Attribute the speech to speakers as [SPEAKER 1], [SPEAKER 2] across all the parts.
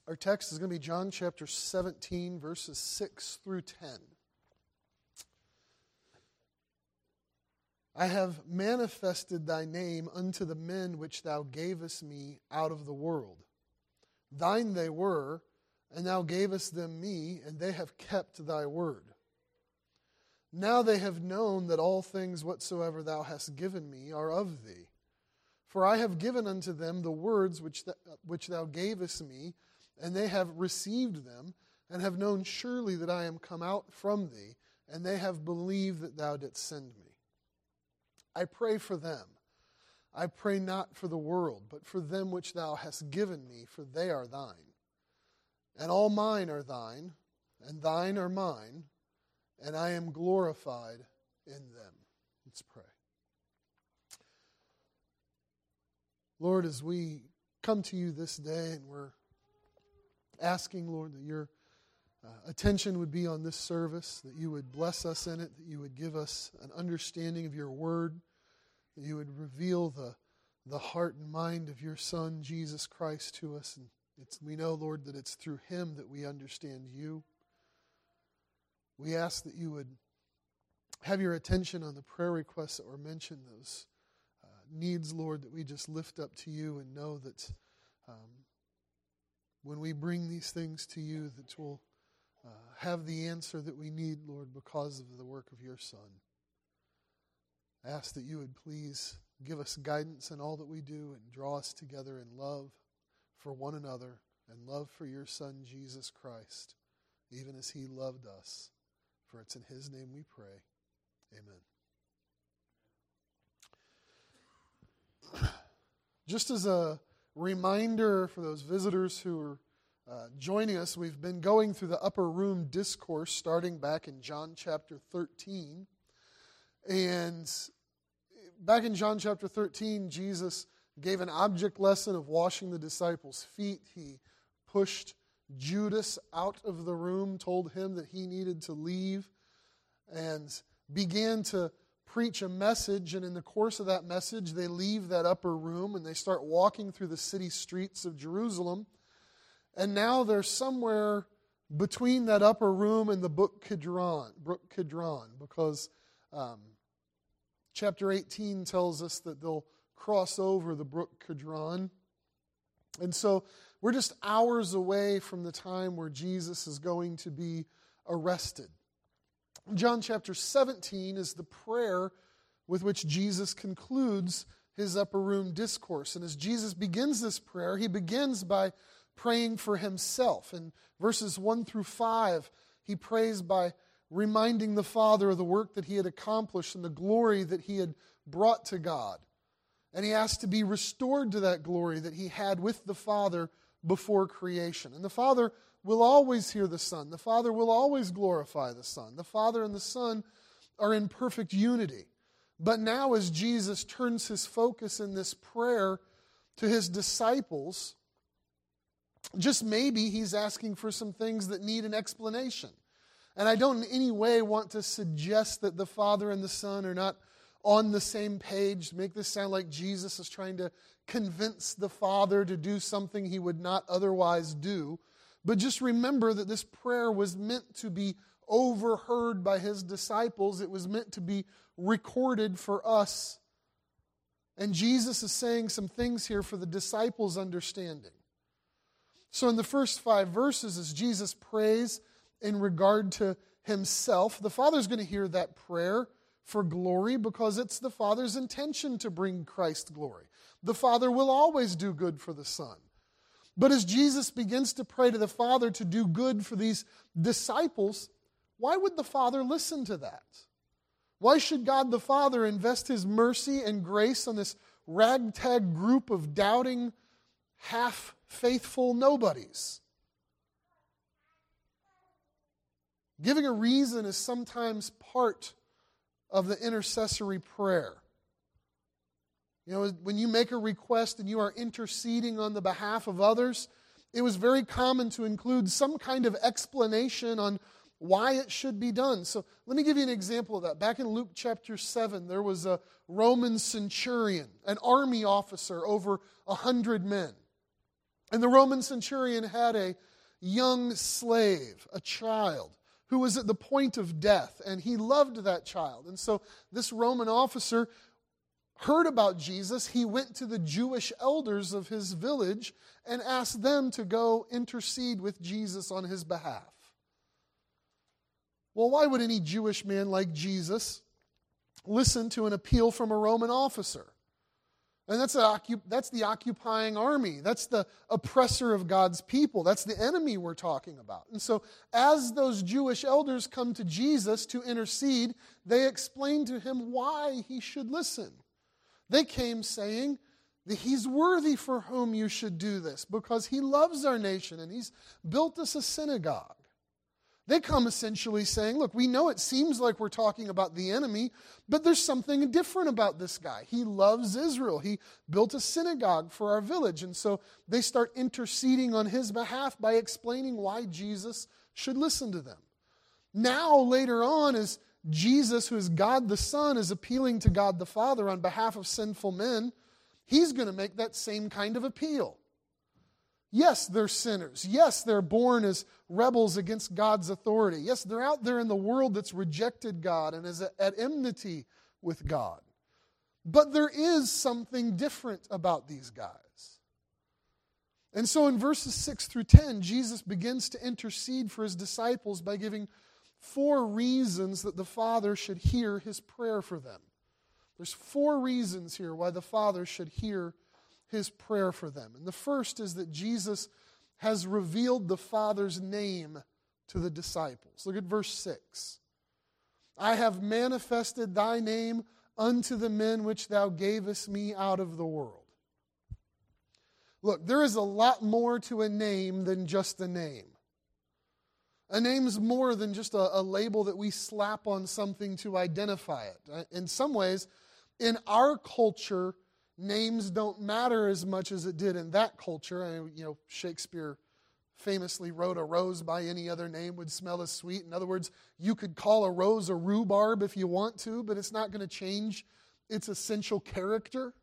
[SPEAKER 1] Our text is going to be John chapter 17, verses 6 through 10. I have manifested thy name unto the men which thou gavest me out of the world. Thine they were, and thou gavest them me, and they have kept thy word. Now they have known that all things whatsoever thou hast given me are of thee. For I have given unto them the words which thou gavest me, and they have received them, and have known surely that I am come out from thee, and they have believed that thou didst send me. I pray for them. I pray not for the world, but for them which thou hast given me, for they are thine. And all mine are thine, and thine are mine, and I am glorified in them. Let's pray. Lord, as we come to you this day, and we're asking, Lord, that your attention would be on this service, that you would bless us in it, that you would give us an understanding of your word, that you would reveal the heart and mind of your Son, Jesus Christ, to us. And we know, Lord, that it's through him that we understand you. We ask that you would have your attention on the prayer requests that were mentioned, those needs, Lord, that we just lift up to you, and know that when we bring these things to you, that we'll have the answer that we need, Lord, because of the work of your Son. I ask that you would please give us guidance in all that we do, and draw us together in love for one another and love for your Son, Jesus Christ, even as he loved us. For it's in his name we pray. Amen. Just as a reminder for those visitors who are joining us, we've been going through the upper room discourse starting back in John chapter 13. And back in John chapter 13, Jesus gave an object lesson of washing the disciples' feet. He pushed Judas out of the room, told him that he needed to leave, and began to preach a message. And in the course of that message, they leave that upper room and they start walking through the city streets of Jerusalem. And now they're somewhere between that upper room and the brook Kidron, because chapter 18 tells us that they'll cross over the brook Kidron. And so we're just hours away from the time where Jesus is going to be arrested. John chapter 17 is the prayer with which Jesus concludes his upper room discourse. And as Jesus begins this prayer, he begins by praying for himself. In verses 1 through 5, he prays by reminding the Father of the work that he had accomplished and the glory that he had brought to God. And he asks to be restored to that glory that he had with the Father before creation. And the Father will always hear the Son. The Father will always glorify the Son. The Father and the Son are in perfect unity. But now as Jesus turns his focus in this prayer to his disciples, just maybe he's asking for some things that need an explanation. And I don't in any way want to suggest that the Father and the Son are not on the same page, make this sound like Jesus is trying to convince the Father to do something he would not otherwise do. But just remember that this prayer was meant to be overheard by his disciples. It was meant to be recorded for us. And Jesus is saying some things here for the disciples' understanding. So in the first 5 verses, as Jesus prays in regard to himself, the Father's going to hear that prayer for glory because it's the Father's intention to bring Christ glory. The Father will always do good for the Son. But as Jesus begins to pray to the Father to do good for these disciples, why would the Father listen to that? Why should God the Father invest his mercy and grace on this ragtag group of doubting, half-faithful nobodies? Giving a reason is sometimes part of the intercessory prayer. You know, when you make a request and you are interceding on the behalf of others, it was very common to include some kind of explanation on why it should be done. So let me give you an example of that. Back in Luke chapter 7, there was a Roman centurion, an army officer over 100 men. And the Roman centurion had a young slave, a child, who was at the point of death, and he loved that child. And so this Roman officer heard about Jesus. He went to the Jewish elders of his village and asked them to go intercede with Jesus on his behalf. Well, why would any Jewish man like Jesus listen to an appeal from a Roman officer? And that's the occupying army. That's the oppressor of God's people. That's the enemy we're talking about. And so as those Jewish elders come to Jesus to intercede, they explain to him why he should listen. They came saying that he's worthy for whom you should do this because he loves our nation and he's built us a synagogue. They come essentially saying, look, we know it seems like we're talking about the enemy, but there's something different about this guy. He loves Israel. He built a synagogue for our village. And so they start interceding on his behalf by explaining why Jesus should listen to them. Now, later on, as Jesus, who is God the Son, is appealing to God the Father on behalf of sinful men, he's going to make that same kind of appeal. Yes, they're sinners. Yes, they're born as rebels against God's authority. Yes, they're out there in the world that's rejected God and is at enmity with God. But there is something different about these guys. And so in verses 6 through 10, Jesus begins to intercede for his disciples by giving 4 reasons that the Father should hear his prayer for them. There's 4 reasons here why the Father should hear his prayer for them. And the first is that Jesus has revealed the Father's name to the disciples. Look at verse 6. I have manifested thy name unto the men which thou gavest me out of the world. Look, there is a lot more to a name than just a name. A name's more than just a label that we slap on something to identify it. In some ways, in our culture, names don't matter as much as it did in that culture. Shakespeare famously wrote, a rose by any other name would smell as sweet. In other words, you could call a rose a rhubarb if you want to, but it's not going to change its essential character.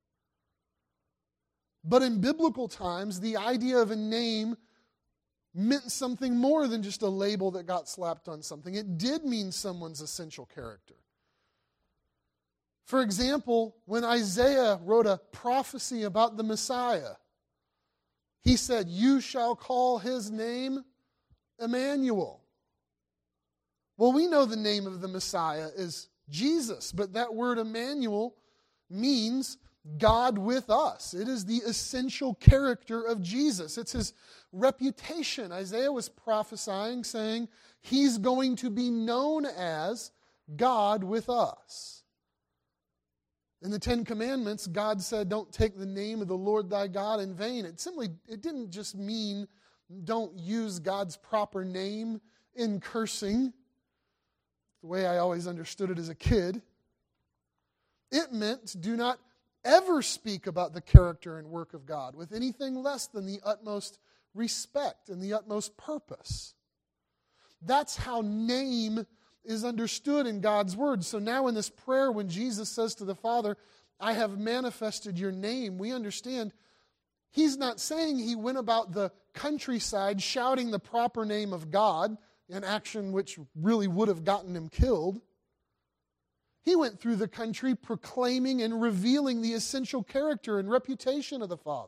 [SPEAKER 1] But in biblical times, the idea of a name meant something more than just a label that got slapped on something. It did mean someone's essential character. For example, when Isaiah wrote a prophecy about the Messiah, he said, you shall call his name Emmanuel. Well, we know the name of the Messiah is Jesus, but that word Emmanuel means God with us. It is the essential character of Jesus. It's his reputation. Isaiah was prophesying, saying, he's going to be known as God with us. In the 10 Commandments, God said, don't take the name of the Lord thy God in vain. It didn't just mean don't use God's proper name in cursing, the way I always understood it as a kid. It meant do not ever speak about the character and work of God with anything less than the utmost respect and the utmost purpose. That's how name is understood in God's word. So now in this prayer, when Jesus says to the Father, I have manifested your name, we understand he's not saying he went about the countryside shouting the proper name of God, an action which really would have gotten him killed. He went through the country proclaiming and revealing the essential character and reputation of the Father.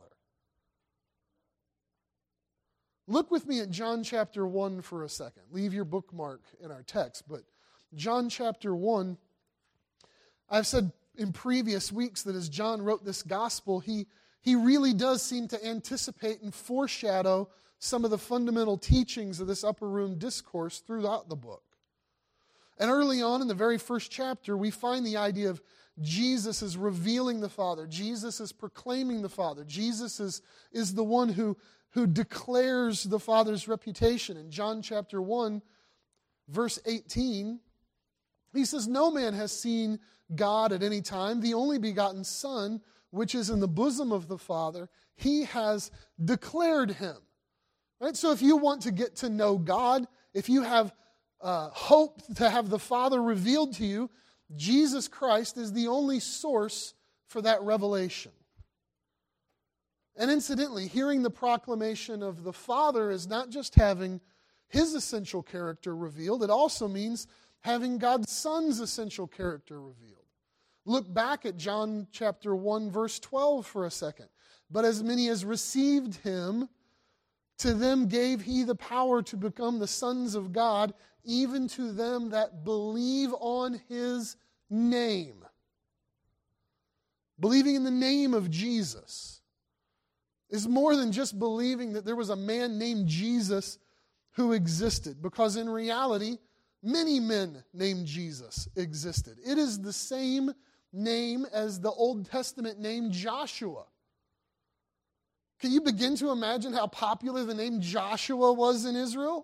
[SPEAKER 1] Look with me at John chapter 1 for a second. Leave your bookmark in our text, but John chapter 1, I've said in previous weeks that as John wrote this gospel, he really does seem to anticipate and foreshadow some of the fundamental teachings of this upper room discourse throughout the book. And early on in the very first chapter, we find the idea of Jesus is revealing the Father. Jesus is proclaiming the Father. Jesus is the one who declares the Father's reputation. In John chapter 1, verse 18, he says, no man has seen God at any time. The only begotten Son, which is in the bosom of the Father, he has declared him. Right? So if you want to get to know God, if you have hope to have the Father revealed to you, Jesus Christ is the only source for that revelation. And incidentally, hearing the proclamation of the Father is not just having His essential character revealed, it also means having God's Son's essential character revealed. Look back at John chapter 1, verse 12 for a second. But as many as received Him, to them gave He the power to become the sons of God, even to them that believe on His name. Believing in the name of Jesus is more than just believing that there was a man named Jesus who existed, because in reality, many men named Jesus existed. It is the same name as the Old Testament name Joshua. Can you begin to imagine how popular the name Joshua was in Israel?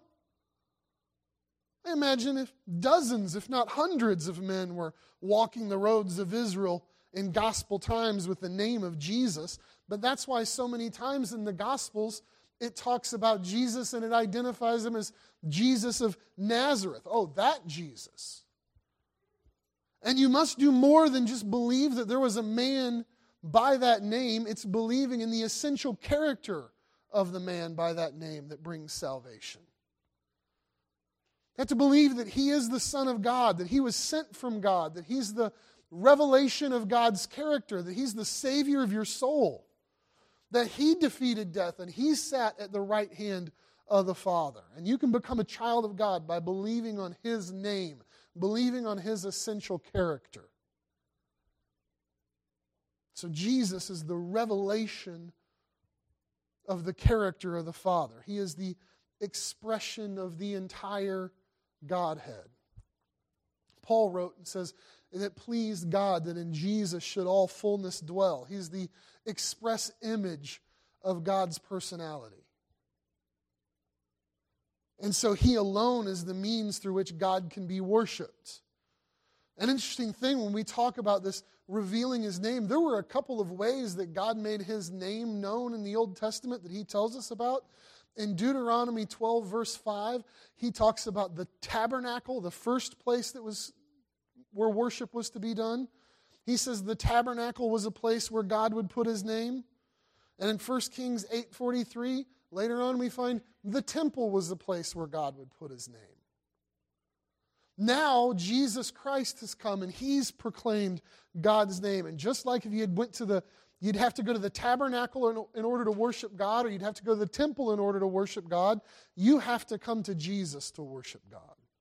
[SPEAKER 1] I imagine if dozens, if not hundreds of men were walking the roads of Israel in gospel times with the name of Jesus. But that's why so many times in the Gospels it talks about Jesus and it identifies Him as Jesus of Nazareth. Oh, that Jesus. And you must do more than just believe that there was a man by that name. It's believing in the essential character of the man by that name that brings salvation. You have to believe that He is the Son of God, that He was sent from God, that He's the revelation of God's character, that He's the Savior of your soul, that He defeated death and He sat at the right hand of the Father. And you can become a child of God by believing on His name, believing on His essential character. So Jesus is the revelation of the character of the Father. He is the expression of the entire Godhead. Paul wrote and says, "It pleased God that in Jesus should all fullness dwell." He's the express image of God's personality. And so He alone is the means through which God can be worshipped. An interesting thing when we talk about this revealing His name, there were a couple of ways that God made His name known in the Old Testament that He tells us about. In Deuteronomy 12, verse 5, He talks about the tabernacle, the first place that was where worship was to be done. He says the tabernacle was a place where God would put His name. And in 1 Kings 8:43, later on we find the temple was the place where God would put His name. Now Jesus Christ has come and He's proclaimed God's name. And just like if you had you'd have to go to the tabernacle in order to worship God, or you'd have to go to the temple in order to worship God, you have to come to Jesus to worship God.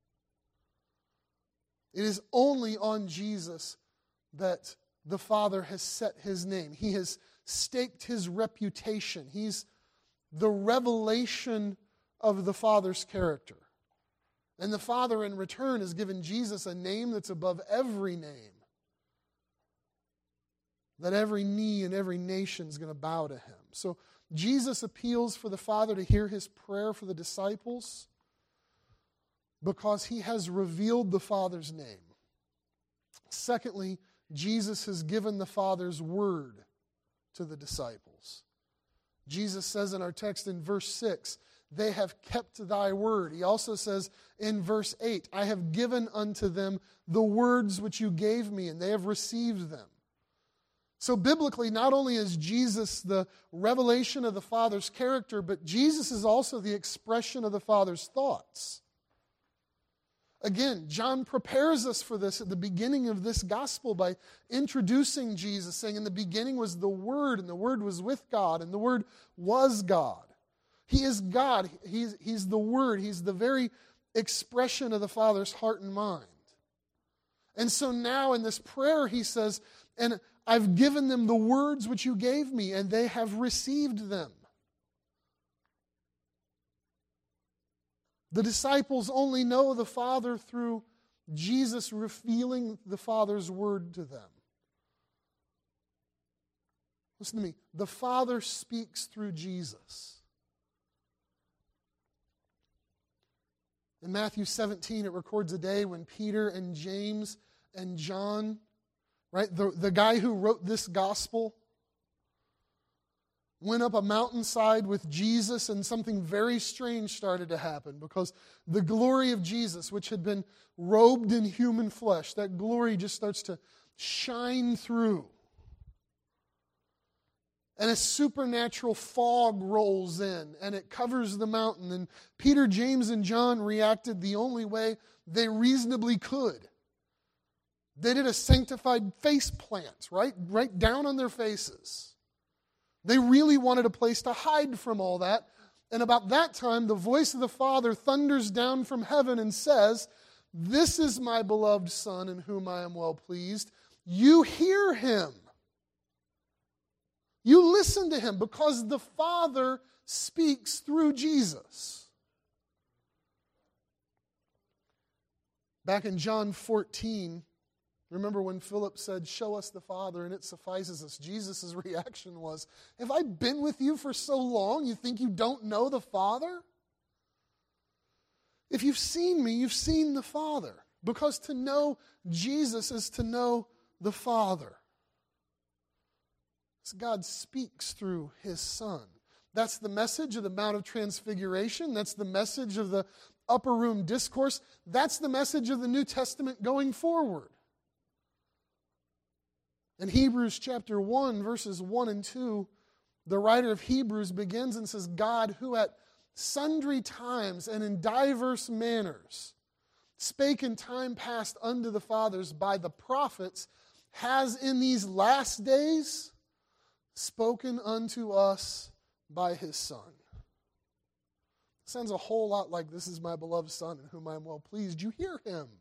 [SPEAKER 1] It is only on Jesus that the Father has set His name. He has staked His reputation. He's the revelation of the Father's character. And the Father in return has given Jesus a name that's above every name, that every knee and every nation is going to bow to Him. So Jesus appeals for the Father to hear His prayer for the disciples because He has revealed the Father's name. Secondly, Jesus has given the Father's word to the disciples. Jesus says in our text in verse 6, "They have kept Thy word." He also says in verse 8, "I have given unto them the words which You gave Me, and they have received them." So biblically, not only is Jesus the revelation of the Father's character, but Jesus is also the expression of the Father's thoughts. Again, John prepares us for this at the beginning of this gospel by introducing Jesus, saying, "In the beginning was the Word, and the Word was with God, and the Word was God." He is God. He's the Word. He's the very expression of the Father's heart and mind. And so now in this prayer he says, "And I've given them the words which You gave Me, and they have received them." The disciples only know the Father through Jesus revealing the Father's word to them. Listen to me. The Father speaks through Jesus. In Matthew 17, it records a day when Peter and James and John, right, the guy who wrote this gospel, went up a mountainside with Jesus, and something very strange started to happen because the glory of Jesus, which had been robed in human flesh, that glory just starts to shine through. and a supernatural fog rolls in, and it covers the mountain. And Peter, James, and John reacted the only way they reasonably could. They did a sanctified face plant, right down on their faces. They really wanted a place to hide from all that. And about that time, the voice of the Father thunders down from heaven and says, "This is my beloved Son in whom I am well pleased. You hear him. You listen to him," because the Father speaks through Jesus. Back in John 14, remember when Philip said, "Show us the Father and it suffices us." Jesus' reaction was, "Have I been with you for so long, you think you don't know the Father? If you've seen me, you've seen the Father." Because to know Jesus is to know the Father. God speaks through his Son. That's the message of the Mount of Transfiguration. That's the message of the upper room discourse. That's the message of the New Testament going forward. In Hebrews chapter 1, verses 1 and 2, the writer of Hebrews begins and says, "God, who at sundry times and in diverse manners spake in time past unto the fathers by the prophets, has in these last days spoken unto us by his Son." Sounds a whole lot like, "This is my beloved Son in whom I am well pleased." You hear him.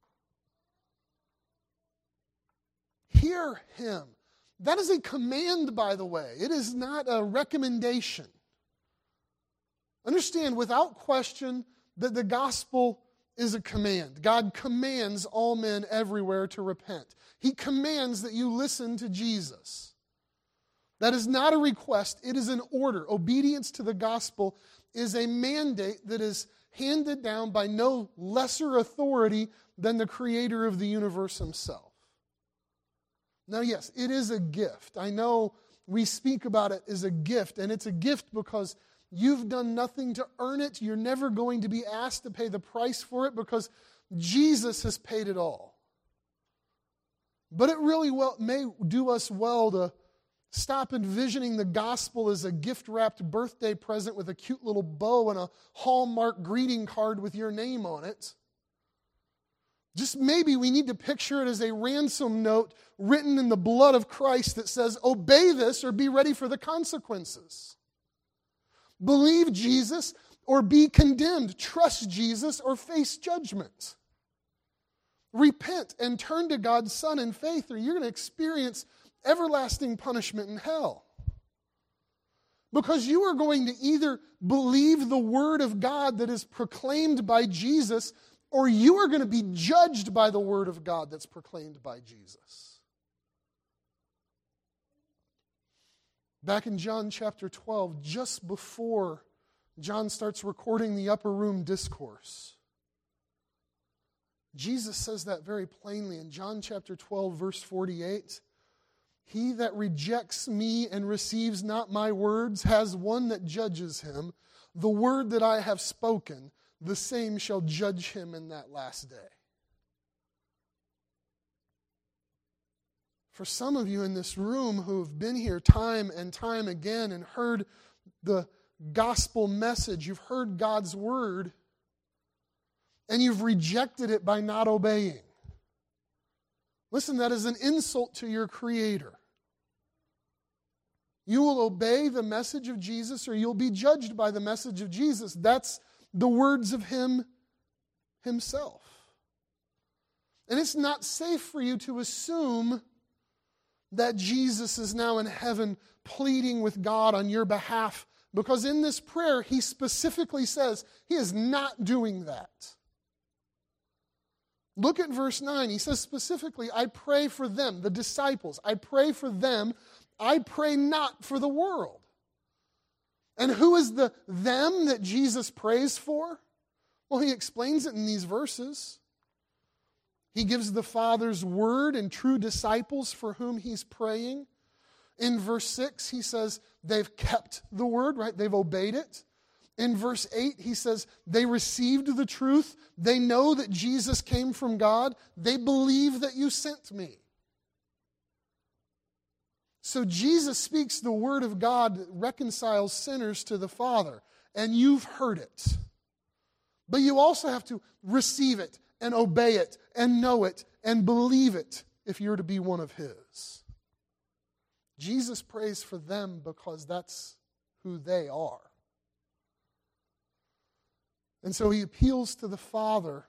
[SPEAKER 1] Hear him. That is a command, by the way. It is not a recommendation. Understand, without question, that the gospel is a command. God commands all men everywhere to repent. He commands that you listen to Jesus. That is not a request, it is an order. Obedience to the gospel is a mandate that is handed down by no lesser authority than the creator of the universe himself. Now, yes, it is a gift. I know we speak about it as a gift, and it's a gift because you've done nothing to earn it. You're never going to be asked to pay the price for it because Jesus has paid it all. But it really may do us well to stop envisioning the gospel as a gift-wrapped birthday present with a cute little bow and a Hallmark greeting card with your name on it. Just maybe we need to picture it as a ransom note written in the blood of Christ that says, "Obey this or be ready for the consequences. Believe Jesus or be condemned. Trust Jesus or face judgment. Repent and turn to God's Son in faith or you're going to experience everlasting punishment in hell." Because you are going to either believe the word of God that is proclaimed by Jesus, or you are going to be judged by the word of God that's proclaimed by Jesus. Back in John chapter 12, just before John starts recording the upper room discourse, Jesus says that very plainly in John chapter 12, verse 48. "He that rejects me and receives not my words has one that judges him. The word that I have spoken, the same shall judge him in that last day." For some of you in this room who have been here time and time again and heard the gospel message, you've heard God's word, and you've rejected it by not obeying. Listen, that is an insult to your Creator. You will obey the message of Jesus or you'll be judged by the message of Jesus. That's the words of Him Himself. And it's not safe for you to assume that Jesus is now in heaven pleading with God on your behalf, because in this prayer He specifically says He is not doing that. Look at verse 9. He says specifically, "I pray for them," the disciples. "I pray for them. I pray not for the world." And who is the them that Jesus prays for? Well, He explains it in these verses. He gives the Father's word and true disciples for whom He's praying. In verse 6, He says they've kept the word, right? They've obeyed it. In verse 8, He says they received the truth. They know that Jesus came from God. They believe that you sent me. So Jesus speaks the word of God that reconciles sinners to the Father, and you've heard it. But you also have to receive it and obey it and know it and believe it if you're to be one of His. Jesus prays for them because that's who they are. And so He appeals to the Father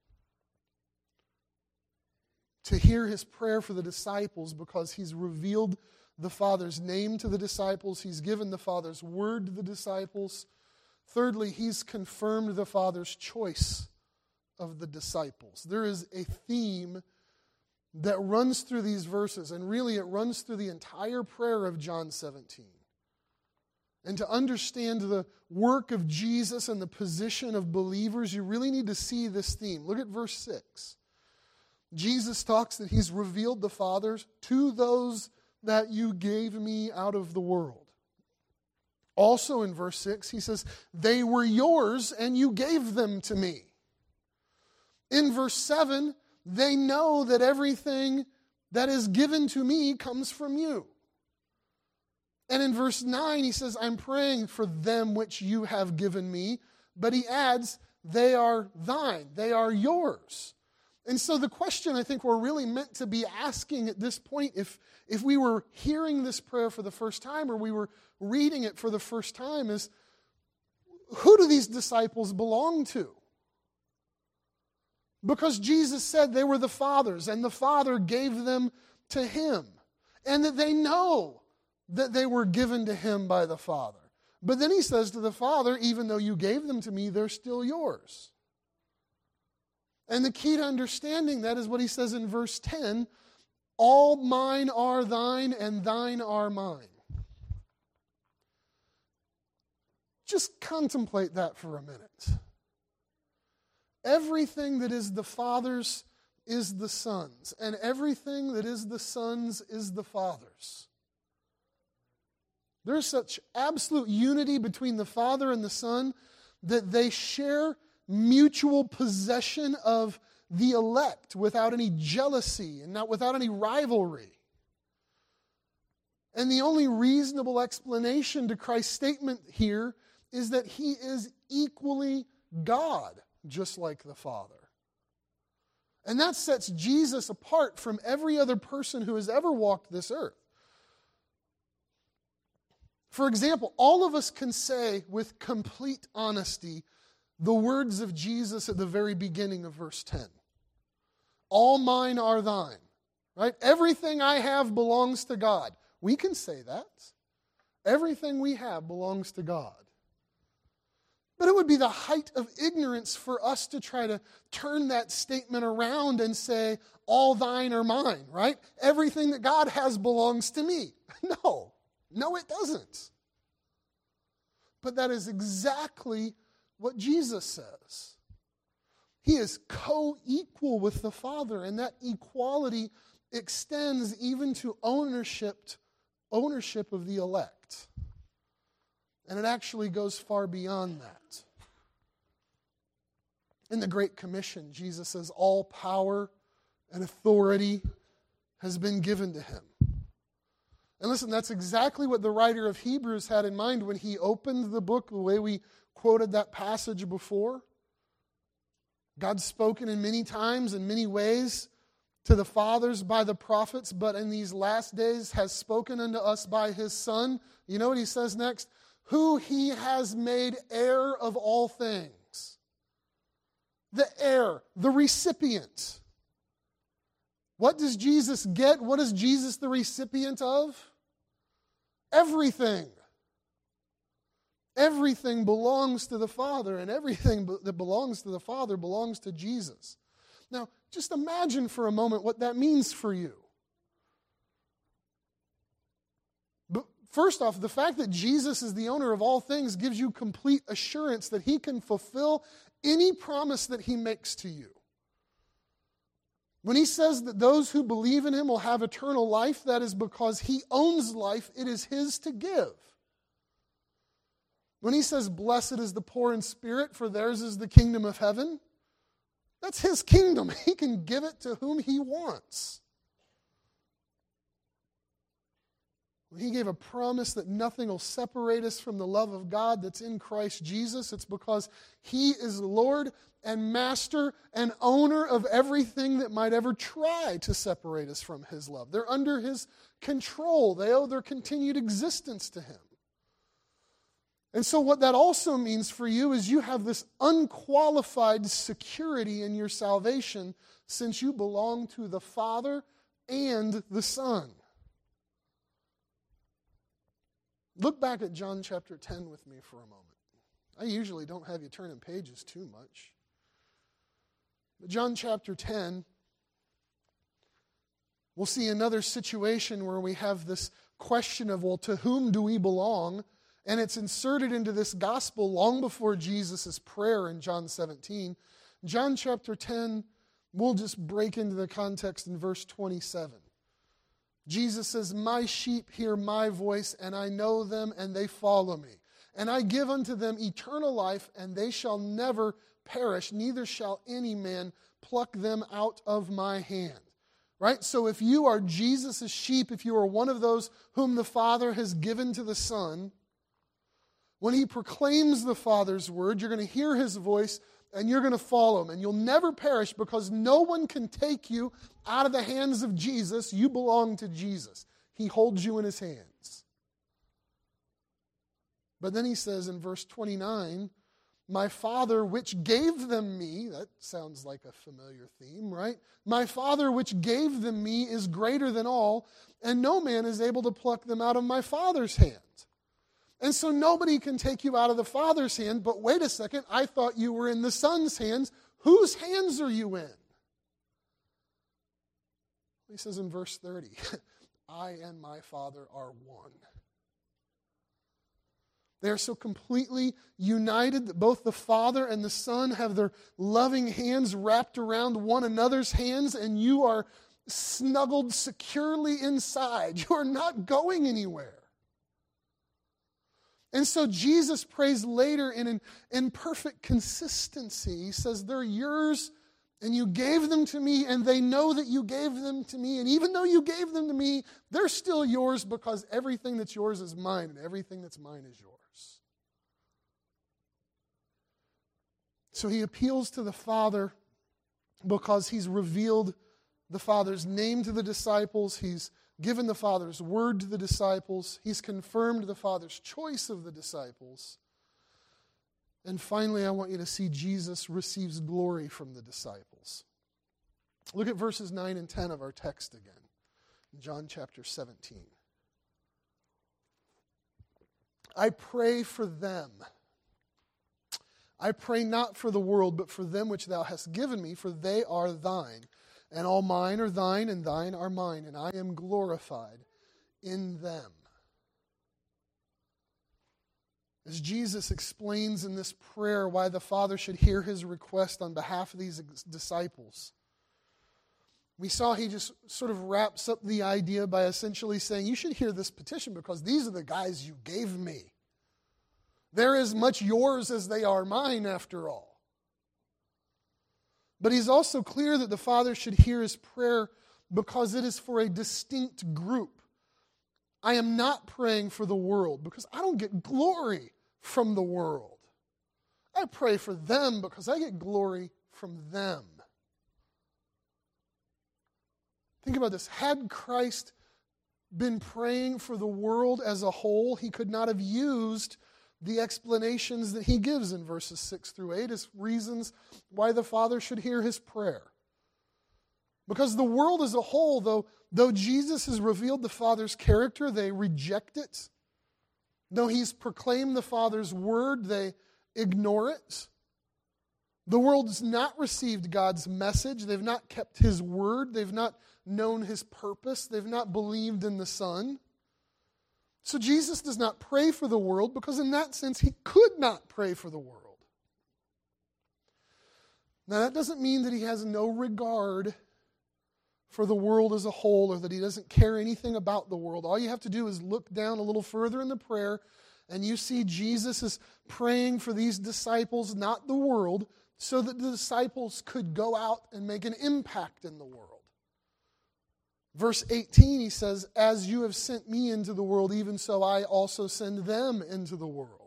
[SPEAKER 1] to hear His prayer for the disciples because He's revealed the Father's name to the disciples. He's given the Father's word to the disciples. Thirdly, He's confirmed the Father's choice of the disciples. There is a theme that runs through these verses, and really it runs through the entire prayer of John 17. And to understand the work of Jesus and the position of believers, you really need to see this theme. Look at verse 6. Jesus talks that He's revealed the Father to those that you gave me out of the world. Also in verse 6, He says, they were yours and you gave them to me. In verse 7, they know that everything that is given to me comes from you. And in verse 9, He says, I'm praying for them which you have given me. But He adds, they are thine, they are yours. And so the question I think we're really meant to be asking at this point, if we were hearing this prayer for the first time or we were reading it for the first time, is who do these disciples belong to? Because Jesus said they were the Father's and the Father gave them to Him. And that they know that they were given to Him by the Father. But then He says to the Father, even though you gave them to me, they're still yours. And the key to understanding that is what He says in verse 10, all mine are thine and thine are mine. Just contemplate that for a minute. Everything that is the Father's is the Son's, and everything that is the Son's is the Father's. There's such absolute unity between the Father and the Son that they share mutual possession of the elect without any jealousy and not without any rivalry. And the only reasonable explanation to Christ's statement here is that He is equally God, just like the Father. And that sets Jesus apart from every other person who has ever walked this earth. For example, all of us can say with complete honesty the words of Jesus at the very beginning of verse 10. All mine are thine. Right? Everything I have belongs to God. We can say that. Everything we have belongs to God. But it would be the height of ignorance for us to try to turn that statement around and say, all thine are mine, right? Everything that God has belongs to me. No, it doesn't. But that is exactly what Jesus says. He is co-equal with the Father, and that equality extends even to ownership of the elect. And it actually goes far beyond that. In the Great Commission, Jesus says, all power and authority has been given to Him. And listen, that's exactly what the writer of Hebrews had in mind when he opened the book, the way we quoted that passage before. God's spoken in many times, in many ways, to the fathers by the prophets, but in these last days has spoken unto us by His Son. You know what He says next? Who He has made heir of all things. The heir, the recipient. What does Jesus get? What is Jesus the recipient of? Everything. Everything belongs to the Father, and everything that belongs to the Father belongs to Jesus. Now, just imagine for a moment what that means for you. But first off, the fact that Jesus is the owner of all things gives you complete assurance that He can fulfill any promise that He makes to you. When He says that those who believe in Him will have eternal life, that is because He owns life. It is His to give. When He says, blessed is the poor in spirit, for theirs is the kingdom of heaven, that's His kingdom. He can give it to whom He wants. when he gave a promise that nothing will separate us from the love of God that's in Christ Jesus, it's because he is Lord and master and owner of everything that might ever try to separate us from his love. They're under his control. They owe their continued existence to him. And so what that also means for you is you have this unqualified security in your salvation since you belong to the Father and the Son. Look back at John chapter 10 with me for a moment. I usually don't have you turning pages too much. But John chapter 10, we'll see another situation where we have this question of, well, to whom do we belong? And it's inserted into this gospel long before Jesus' prayer in John 17. John chapter 10, we'll just break into the context in verse 27. Jesus says, "My sheep hear my voice, and I know them, and they follow me. And I give unto them eternal life, and they shall never perish, neither shall any man pluck them out of my hand." Right? So if you are Jesus' sheep, if you are one of those whom the Father has given to the Son, when he proclaims the Father's word, you're going to hear his voice, and you're going to follow him. And you'll never perish because no one can take you out of the hands of Jesus. You belong to Jesus. He holds you in his hands. But then he says in verse 29, "My Father which gave them me," that sounds like a familiar theme, right? "My Father which gave them me is greater than all, and no man is able to pluck them out of my Father's hand." And so nobody can take you out of the Father's hand, but wait a second, I thought you were in the Son's hands. Whose hands are you in? He says in verse 30, "I and my Father are one." They are so completely united that both the Father and the Son have their loving hands wrapped around one another's hands, and you are snuggled securely inside. You are not going anywhere. And so Jesus prays later in perfect consistency. He says, "They're yours, and you gave them to me, and they know that you gave them to me. And even though you gave them to me, they're still yours because everything that's yours is mine, and everything that's mine is yours." So he appeals to the Father because he's revealed the Father's name to the disciples. He's given the Father's word to the disciples. He's confirmed the Father's choice of the disciples. And finally, I want you to see Jesus receives glory from the disciples. Look at verses 9 and 10 of our text again, in John chapter 17. "I pray for them. I pray not for the world, but for them which thou hast given me, for they are thine. And all mine are thine, and thine are mine, and I am glorified in them." As Jesus explains in this prayer why the Father should hear his request on behalf of these disciples, we saw he just sort of wraps up the idea by essentially saying, you should hear this petition because these are the guys you gave me. They're as much yours as they are mine, after all. But he's also clear that the Father should hear his prayer because it is for a distinct group. I am not praying for the world because I don't get glory from the world. I pray for them because I get glory from them. Think about this. Had Christ been praying for the world as a whole, he could not have used the explanations that he gives in verses 6 through 8 as reasons why the Father should hear his prayer. Because the world as a whole, though Jesus has revealed the Father's character, they reject it. Though he's proclaimed the Father's word, they ignore it. The world has not received God's message. They've not kept his word. They've not known his purpose. They've not believed in the Son. So Jesus does not pray for the world because in that sense he could not pray for the world. Now that doesn't mean that he has no regard for the world as a whole or that he doesn't care anything about the world. All you have to do is look down a little further in the prayer and you see Jesus is praying for these disciples, not the world, so that the disciples could go out and make an impact in the world. Verse 18, he says, as you have sent me into the world, even so I also send them into the world.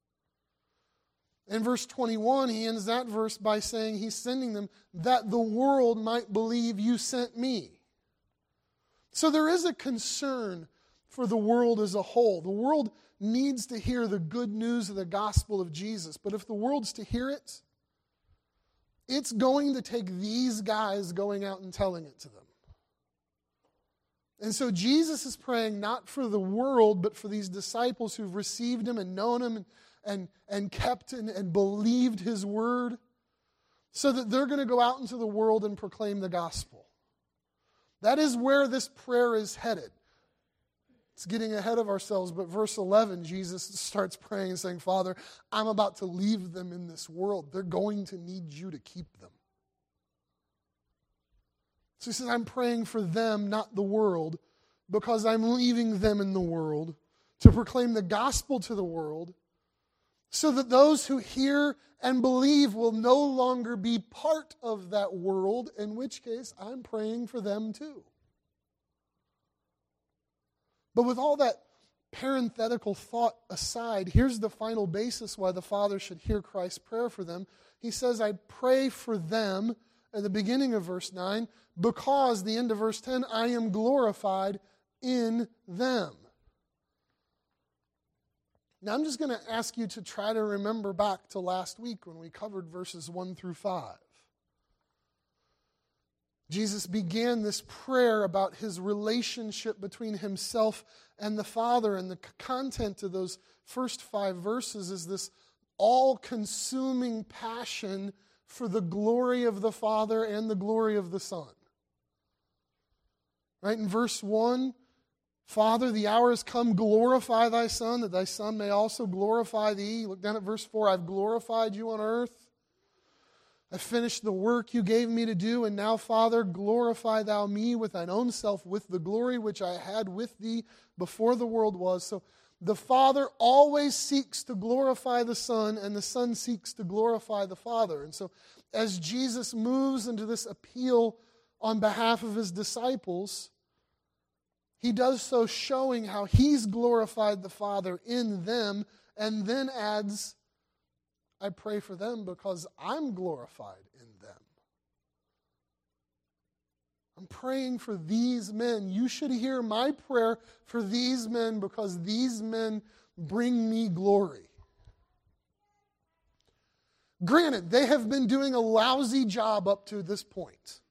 [SPEAKER 1] In verse 21, he ends that verse by saying he's sending them that the world might believe you sent me. So there is a concern for the world as a whole. The world needs to hear the good news of the gospel of Jesus. But if the world's to hear it, it's going to take these guys going out and telling it to them. And so Jesus is praying not for the world, but for these disciples who've received him and known him and kept and believed his word, so that they're going to go out into the world and proclaim the gospel. That is where this prayer is headed. It's getting ahead of ourselves, but verse 11, Jesus starts praying and saying, Father, I'm about to leave them in this world. They're going to need you to keep them. So he says, I'm praying for them, not the world, because I'm leaving them in the world to proclaim the gospel to the world, so that those who hear and believe will no longer be part of that world, in which case I'm praying for them too. But with all that parenthetical thought aside, here's the final basis why the Father should hear Christ's prayer for them. He says, I pray for them, at the beginning of verse 9, because, the end of verse 10, I am glorified in them. Now I'm just going to ask you to try to remember back to last week when we covered verses 1 through 5. Jesus began this prayer about his relationship between himself and the Father, and the content of those first 5 verses is this all-consuming passion for the glory of the Father and the glory of the Son. Right, in verse 1, Father, the hour has come, glorify thy Son, that thy Son may also glorify thee. Look down at verse 4, I've glorified you on earth. I've finished the work you gave me to do, and now, Father, glorify thou me with thine own self, with the glory which I had with thee before the world was. So the Father always seeks to glorify the Son, and the Son seeks to glorify the Father. And so as Jesus moves into this appeal on behalf of his disciples, he does so showing how he's glorified the Father in them, and then adds, I pray for them because I'm glorified in them. I'm praying for these men. You should hear my prayer for these men because these men bring me glory. Granted, they have been doing a lousy job up to this point.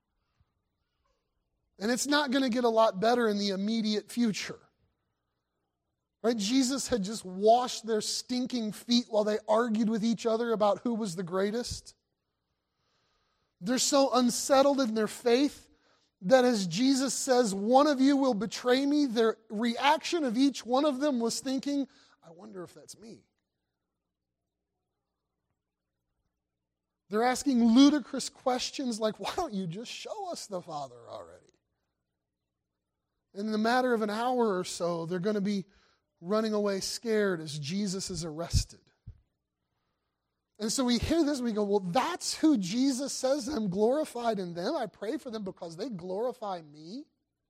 [SPEAKER 1] And it's not going to get a lot better in the immediate future. Right? Jesus had just washed their stinking feet while they argued with each other about who was the greatest. They're so unsettled in their faith that as Jesus says, one of you will betray me, their reaction of each one of them was thinking, I wonder if that's me. They're asking ludicrous questions like, why don't you just show us the Father already? In the matter of an hour or so, they're going to be running away scared as Jesus is arrested. And so we hear this and we go, well, that's who Jesus says I'm glorified in them. I pray for them because they glorify me.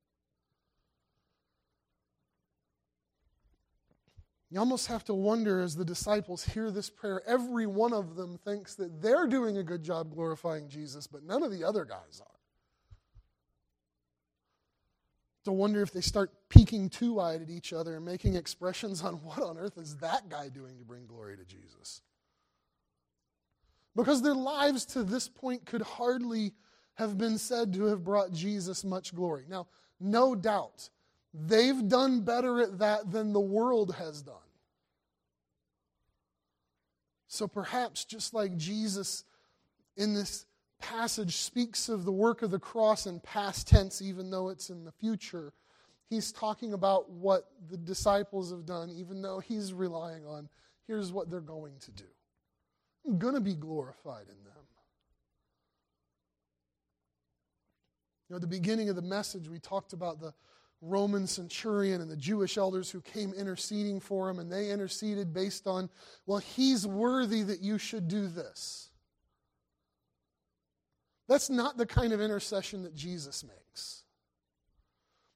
[SPEAKER 1] You almost have to wonder as the disciples hear this prayer, every one of them thinks that they're doing a good job glorifying Jesus, but none of the other guys are. To wonder if they start peeking two-eyed at each other and making expressions on what on earth is that guy doing to bring glory to Jesus. Because their lives to this point could hardly have been said to have brought Jesus much glory. Now, no doubt, they've done better at that than the world has done. So perhaps just like Jesus in this passage speaks of the work of the cross in past tense, even though it's in the future, he's talking about what the disciples have done, even though he's relying on, here's what they're going to do. I'm going to be glorified in them. You know, at the beginning of the message, we talked about the Roman centurion and the Jewish elders who came interceding for him, and they interceded based on, well, he's worthy that you should do this. That's not the kind of intercession that Jesus makes.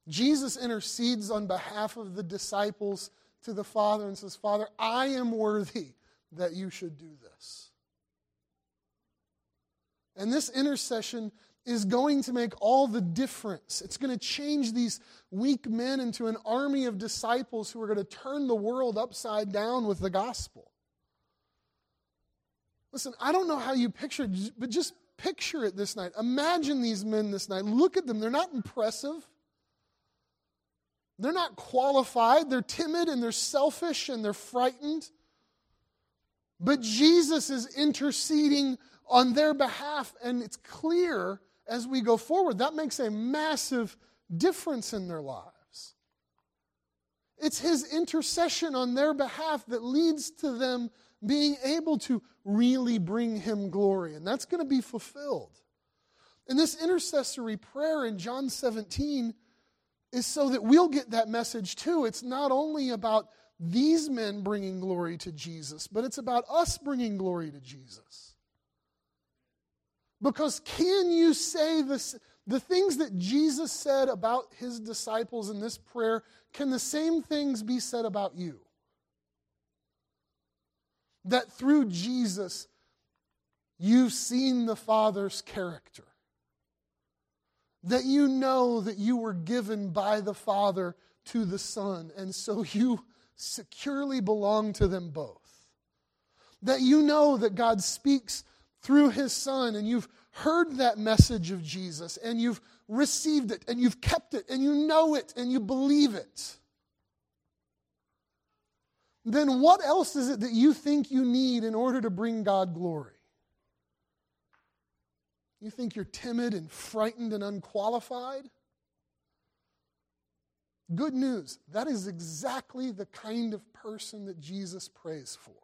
[SPEAKER 1] Jesus intercedes on behalf of the disciples to the Father and says, Father, I am worthy that you should do this. And this intercession is going to make all the difference. It's going to change these weak men into an army of disciples who are going to turn the world upside down with the gospel. Listen, I don't know how you picture it, but just picture it this night. Imagine these men this night. Look at them. They're not impressive. They're not qualified. They're timid and they're selfish and they're frightened. But Jesus is interceding on their behalf, and it's clear as we go forward, that makes a massive difference in their lives. It's His intercession on their behalf that leads to them being able to really bring Him glory, and that's going to be fulfilled. And this intercessory prayer in John 17 is so that we'll get that message too. It's not only about these men bringing glory to Jesus, but it's about us bringing glory to Jesus. Because can you say this, the things that Jesus said about His disciples in this prayer, can the same things be said about you? That through Jesus, you've seen the Father's character. That you know that you were given by the Father to the Son, and so you securely belong to them both. That you know that God speaks through His Son, and you've heard that message of Jesus, and you've received it, and you've kept it, and you know it, and you believe it. Then what else is it that you think you need in order to bring God glory? You think you're timid and frightened and unqualified? Good news, that is exactly the kind of person that Jesus prays for.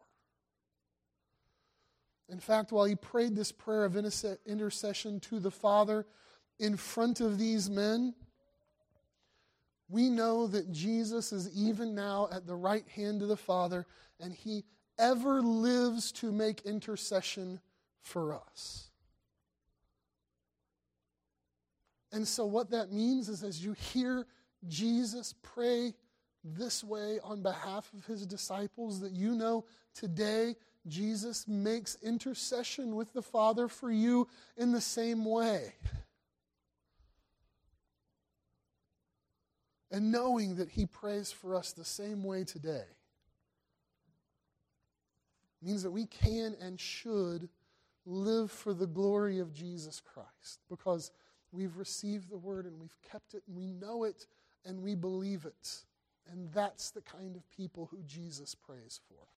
[SPEAKER 1] In fact, while He prayed this prayer of intercession to the Father in front of these men, we know that Jesus is even now at the right hand of the Father, and He ever lives to make intercession for us. And so what that means is, as you hear Jesus pray this way on behalf of His disciples, that you know today Jesus makes intercession with the Father for you in the same way. And knowing that He prays for us the same way today means that we can and should live for the glory of Jesus Christ, because we've received the Word and we've kept it and we know it and we believe it. And that's the kind of people who Jesus prays for.